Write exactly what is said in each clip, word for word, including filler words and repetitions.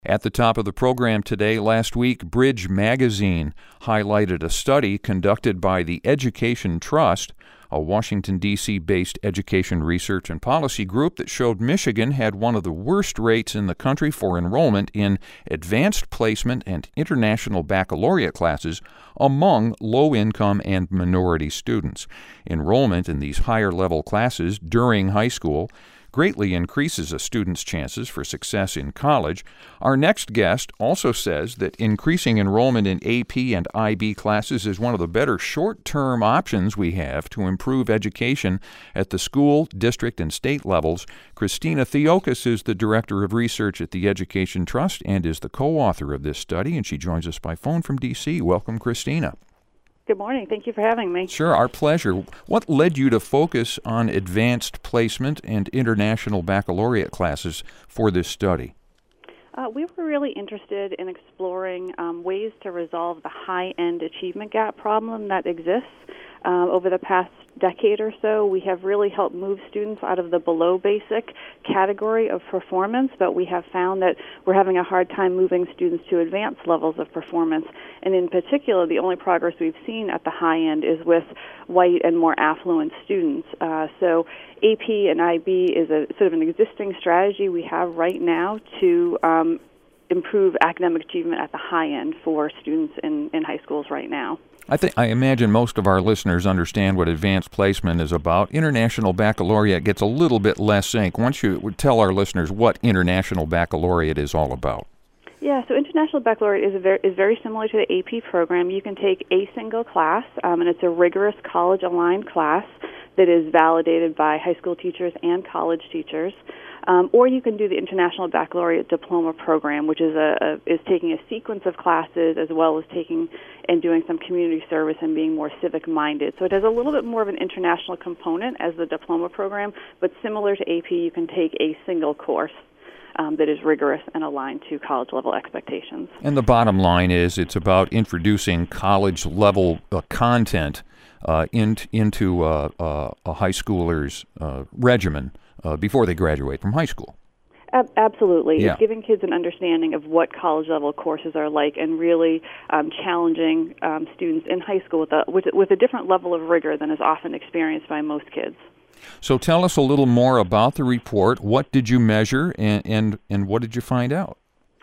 At the top of the program today, last week, Bridge Magazine highlighted a study conducted by the Education Trust, a Washington, D C based education research and policy group that showed Michigan had one of the worst rates in the country for enrollment in advanced placement and international baccalaureate classes among low-income and minority students. Enrollment in these higher-level classes during high school greatly increases a student's chances for success in college. Our next guest also says that increasing enrollment in A P and I B classes is one of the better short-term options we have to improve education at the school, district, and state levels. Christina Theokas is the Director of Research at the Education Trust and is the co-author of this study, and she joins us by phone from D C. Welcome, Christina. Good morning. Thank you for having me. Sure, our pleasure. What led you to focus on advanced placement and international baccalaureate classes for this study? Uh, we were really interested in exploring um, ways to resolve the high-end achievement gap problem that exists. Uh, over the past decade or so, we have really helped move students out of the below basic category of performance, but we have found that we're having a hard time moving students to advanced levels of performance. And in particular, the only progress we've seen at the high end is with white and more affluent students. Uh, so A P and I B is a sort of an existing strategy we have right now to um, improve academic achievement at the high end for students in, in high schools right now. I think I imagine most of our listeners understand what advanced placement is about. International baccalaureate gets a little bit less ink. Why don't you tell our listeners what international baccalaureate is all about? Yeah, so International Baccalaureate is, a very, is very similar to the A P program. You can take a single class, um, and it's a rigorous college-aligned class that is validated by high school teachers and college teachers. Um, or you can do the International Baccalaureate Diploma Program, which is a, a is taking a sequence of classes as well as taking and doing some community service and being more civic-minded. So it has a little bit more of an international component as the diploma program, but similar to A P, you can take a single course um, that is rigorous and aligned to college-level expectations. And the bottom line is it's about introducing college-level uh, content uh, in, into uh, uh, a high schooler's uh, regimen Uh, before they graduate from high school. Ab- absolutely. Yeah. It's giving kids an understanding of what college-level courses are like and really um, challenging um, students in high school with a, with, with a different level of rigor than is often experienced by most kids. So tell us a little more about the report. What did you measure, and, and, and what did you find out?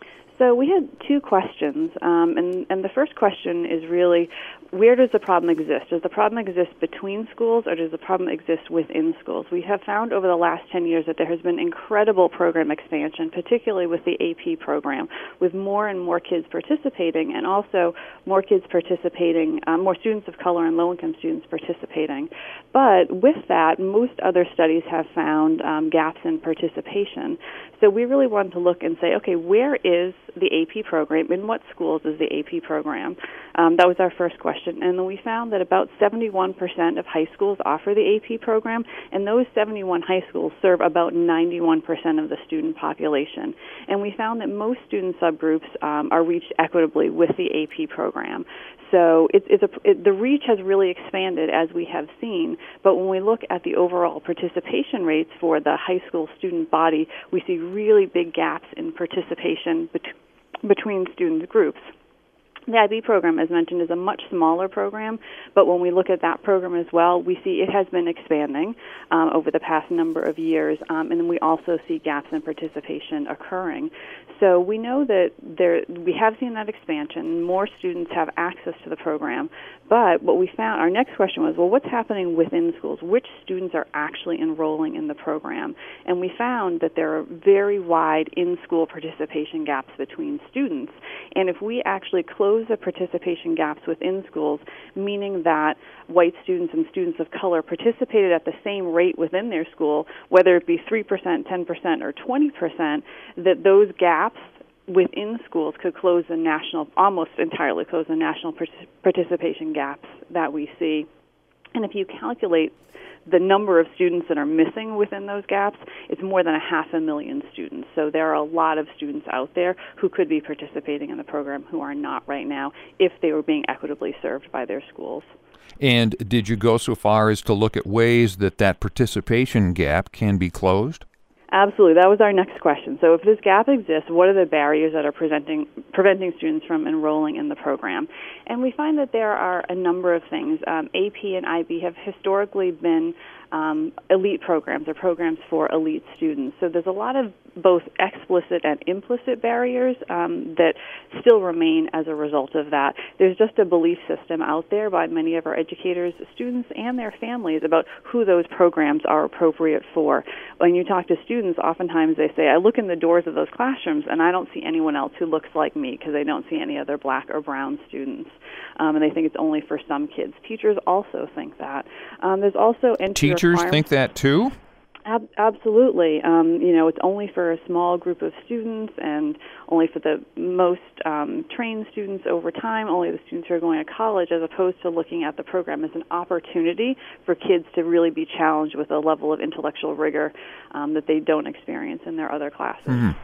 So we had two questions, um, and, and the first question is really, where does the problem exist? Does the problem exist between schools, or does the problem exist within schools? We have found over the last ten years that there has been incredible program expansion, particularly with the A P program, with more and more kids participating, and also more kids participating, um, more students of color and low-income students participating. But with that, most other studies have found um, gaps in participation. So we really wanted to look and say, okay, where is the A P program? In what schools is the A P program? Um, that was our first question. And then we found that about seventy-one percent of high schools offer the A P program, and those seventy-one high schools serve about ninety-one percent of the student population. And we found that most student subgroups um, are reached equitably with the A P program. So it, it's a, it, the reach has really expanded, as we have seen, but when we look at the overall participation rates for the high school student body, we see really big gaps in participation bet- between student groups. The I B program, as mentioned, is a much smaller program, but when we look at that program as well, we see it has been expanding um, over the past number of years, um, and then we also see gaps in participation occurring. So we know that there, we have seen that expansion. More students have access to the program, but what we found, our next question was, well, what's happening within schools? Which students are actually enrolling in the program? And we found that there are very wide in-school participation gaps between students, and if we actually close the participation gaps within schools, meaning that white students and students of color participated at the same rate within their school, whether it be three percent, ten percent, or twenty percent, that those gaps within schools could close the national, almost entirely close the national participation gaps that we see. And if you calculate the number of students that are missing within those gaps, it's more than a half a million students. So there are a lot of students out there who could be participating in the program who are not right now if they were being equitably served by their schools. And did you go so far as to look at ways that that participation gap can be closed? Absolutely. That was our next question. So if this gap exists, what are the barriers that are presenting, preventing students from enrolling in the program? And we find that there are a number of things. Um, A P and I B have historically been um, elite programs or programs for elite students. So there's a lot of both explicit and implicit barriers um, that still remain as a result of that. There's just a belief system out there by many of our educators, students, and their families about who those programs are appropriate for. When you talk to students, oftentimes they say, I look in the doors of those classrooms and I don't see anyone else who looks like me because they don't see any other black or brown students. Um, and they think it's only for some kids. Teachers also think that. Um, there's also entry Teachers think that too? Ab- absolutely. Um, you know, it's only for a small group of students and only for the most um, trained students over time, only the students who are going to college, as opposed to looking at the program as an opportunity for kids to really be challenged with a level of intellectual rigor um, that they don't experience in their other classes.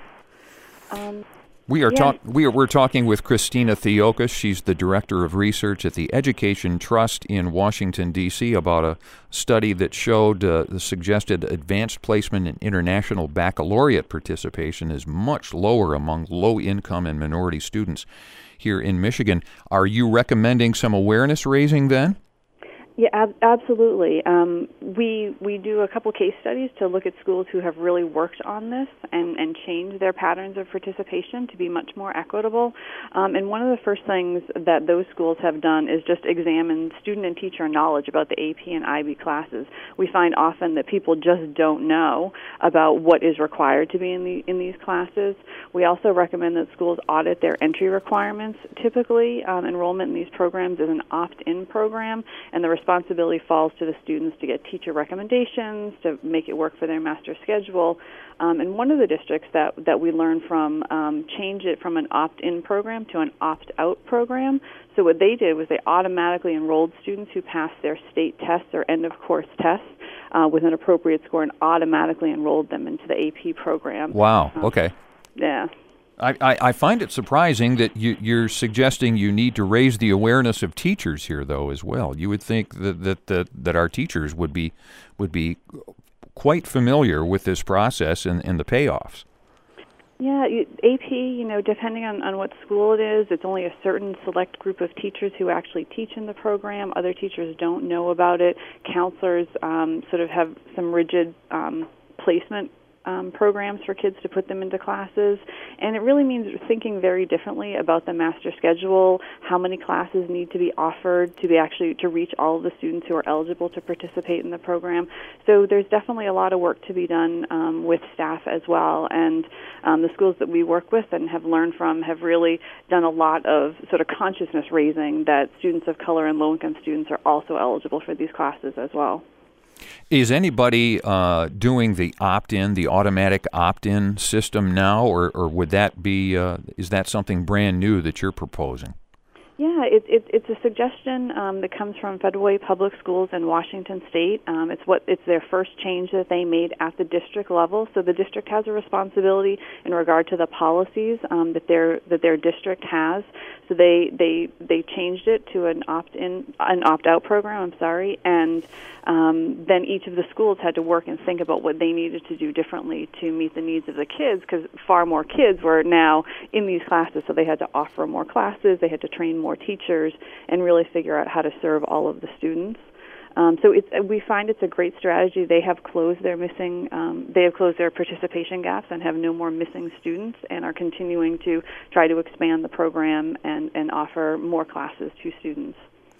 Mm-hmm. Um, We are yeah. talk we are we're talking with Christina Theokas. She's the director of research at the Education Trust in Washington D C about a study that showed uh, the suggested advanced placement and international baccalaureate participation is much lower among low-income and minority students here in Michigan. Are you recommending some awareness raising then? Yeah, ab- absolutely. Um, we we do a couple case studies to look at schools who have really worked on this and, and changed their patterns of participation to be much more equitable. Um, and one of the first things that those schools have done is just examine student and teacher knowledge about the A P and I B classes. We find often that people just don't know about what is required to be in the in these classes. We also recommend that schools audit their entry requirements. Typically, um, enrollment in these programs is an opt-in program, and the responsibility falls to the students to get teacher recommendations, to make it work for their master schedule. Um, and one of the districts that, that we learned from um, changed it from an opt-in program to an opt-out program. So what they did was they automatically enrolled students who passed their state tests or end-of-course tests uh, with an appropriate score and automatically enrolled them into the A P program. Wow, Um, okay. Yeah. I, I, I find it surprising that you, you're suggesting you need to raise the awareness of teachers here, though, as well. You would think that that, that, that our teachers would be would be quite familiar with this process and, and the payoffs. Yeah, you- A P, you know, depending on, on what school it is, it's only a certain select group of teachers who actually teach in the program. Other teachers don't know about it. Counselors um, sort of have some rigid um, placement Um, programs for kids to put them into classes, and it really means thinking very differently about the master schedule, how many classes need to be offered to be actually to reach all of the students who are eligible to participate in the program. So there's definitely a lot of work to be done um, with staff as well, and um, the schools that we work with and have learned from have really done a lot of sort of consciousness raising that students of color and low-income students are also eligible for these classes as well. Is anybody uh, doing the opt-in, the automatic opt-in system now, or, or would that be, uh, is that something brand new that you're proposing? Yeah, it, it, it's a suggestion um, that comes from Federal Way Public Schools in Washington State. Um, it's what it's their first change that they made at the district level. So the district has a responsibility in regard to the policies um, that their that their district has. So they they they changed it to an opt-in, an opt-out program. I'm sorry, and um, then each of the schools had to work and think about what they needed to do differently to meet the needs of the kids, because far more kids were now in these classes. So they had to offer more classes. They had to train more teachers and really figure out how to serve all of the students. Um, so it's, we find it's a great strategy. They have closed their missing, um, they have closed their participation gaps and have no more missing students, and are continuing to try to expand the program and, and offer more classes to students.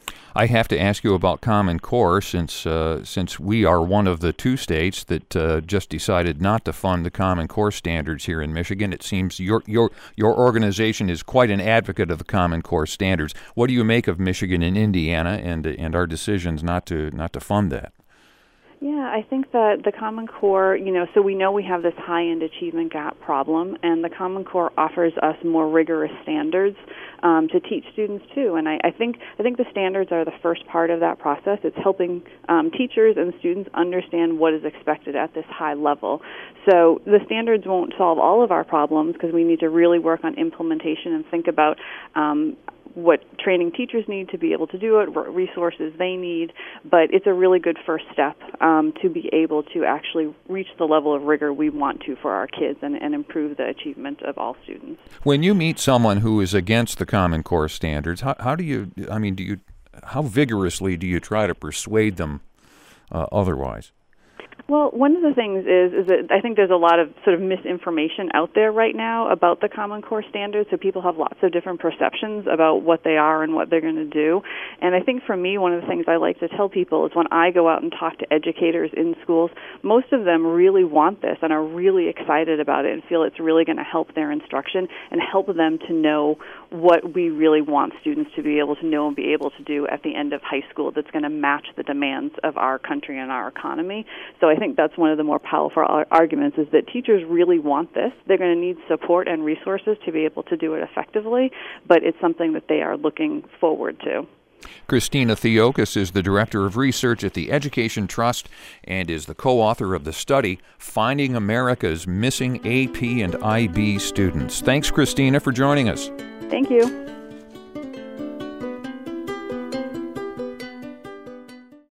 I have to ask you about Common Core, since uh, since we are one of the two states that uh, just decided not to fund the Common Core standards here in Michigan. It seems your your your organization is quite an advocate of the Common Core standards. What do you make of Michigan and Indiana and and our decisions not to not to fund that? Yeah, I think that the Common Core, you know, so we know we have this high-end achievement gap problem, and the Common Core offers us more rigorous standards um, to teach students too. And I, I think I think the standards are the first part of that process. It's helping um, teachers and students understand what is expected at this high level. So the standards won't solve all of our problems, because we need to really work on implementation and think about um, what training teachers need to be able to do it, what resources they need, but it's a really good first step um, to be able to actually reach the level of rigor we want to for our kids and, and improve the achievement of all students. When you meet someone who is against the Common Core standards, how, how do you, I mean, do you, how vigorously do you try to persuade them uh, otherwise? Well, one of the things is is that I think there's a lot of sort of misinformation out there right now about the Common Core standards, so people have lots of different perceptions about what they are and what they're going to do. And I think for me, one of the things I like to tell people is when I go out and talk to educators in schools, most of them really want this and are really excited about it and feel it's really going to help their instruction and help them to know what we really want students to be able to know and be able to do at the end of high school that's going to match the demands of our country and our economy. So I think that's one of the more powerful arguments is that teachers really want this. They're going to need support and resources to be able to do it effectively, but it's something that they are looking forward to. Christina Theokas is the Director of Research at the Education Trust and is the co-author of the study, Finding America's Missing A P and I B Students. Thanks, Christina, for joining us. Thank you.